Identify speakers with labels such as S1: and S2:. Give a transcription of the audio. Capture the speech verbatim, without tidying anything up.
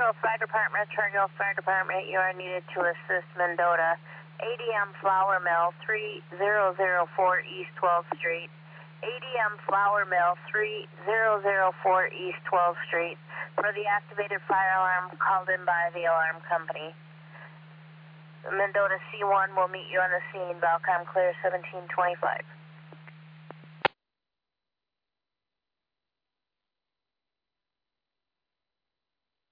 S1: Girls Fire Department, Cherry Girls Fire Department, you are needed to assist Mendota. A D M Flour Mill, three thousand four East twelfth Street. A D M Flour Mill, three thousand four East twelfth Street, for the activated fire alarm called in by the alarm company. Mendota C one will meet you on the scene. Valcom clear seventeen twenty-five.